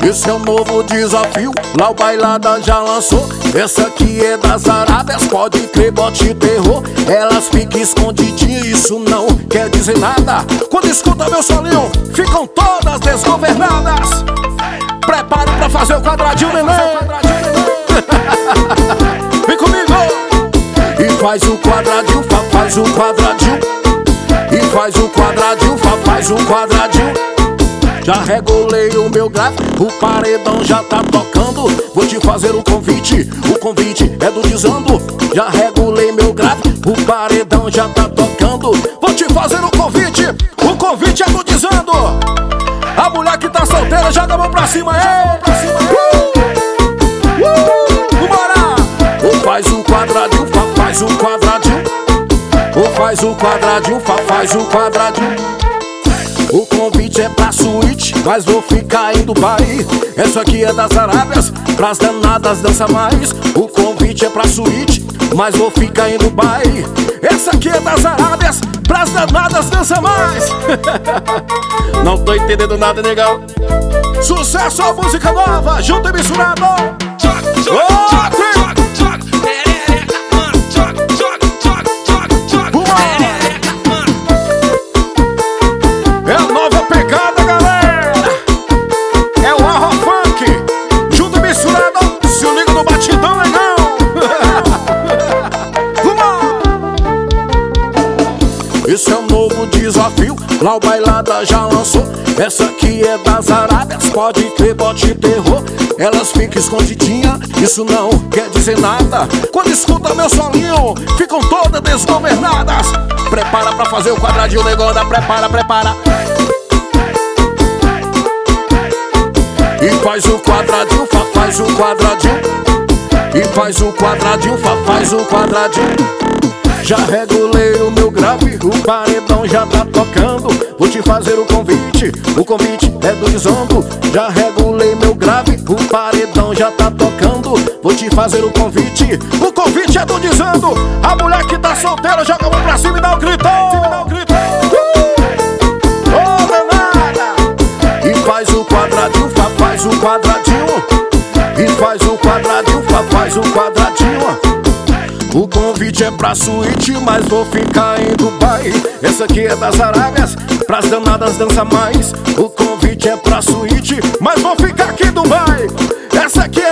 Esse é um novo desafio, lá o Bailada já lançou. Essa aqui é das Arábias, pode crer, bote terror. Elas ficam escondidinhas, isso não quer dizer nada. Quando escuta meu solinho, ficam todas desgovernadas. Prepare pra fazer o quadradinho, neném. Vem comigo. E faz o quadradinho, faz o quadradinho. E faz o quadradinho, faz o quadradinho. Já regulei o meu grave, o paredão já tá tocando. Vou te fazer o convite é do Dizando. Já regulei meu grave, o paredão já tá tocando. Vou te fazer o convite é do Dizando. A mulher que tá solteira, joga a mão pra cima, Vambora! Ou faz o quadradinho, faz o quadradinho. Ou faz o quadradinho, faz o quadradinho. O convite é pra suíte, mas vou ficar em Dubai. Essa aqui é das Arábias, pras danadas dança mais. O convite é pra suíte, mas vou ficar em Dubai. Essa aqui é das Arábias, pras danadas dança mais. Não tô entendendo nada, negão. Sucesso, a música nova, junto e misturado. Esse é um novo desafio, lá o Bailada já lançou. Essa aqui é das Arábias, pode crer, bote terror. Elas ficam escondidinhas, isso não quer dizer nada. Quando escuta meu solinho, ficam todas desgovernadas. Prepara pra fazer o quadradinho, negócio, prepara. E faz o quadradinho, faz o quadradinho. E faz o quadradinho, faz o quadradinho. Já regulei o meu grave, o paredão já tá tocando. Vou te fazer o convite é do Dizando. Já regulei meu grave, o paredão já tá tocando. Vou te fazer o convite é do Dizando. A mulher que tá solteira, joga a mão pra cima e dá um grito. Oh, danada! E faz o quadradinho, faz o quadradinho. E faz o quadradinho, faz o quadradinho. O convite é pra suíte, mas vou ficar em Dubai. Essa aqui é das Arábias, pras danadas dança mais. O convite é pra suíte, mas vou ficar aqui em Dubai. Essa aqui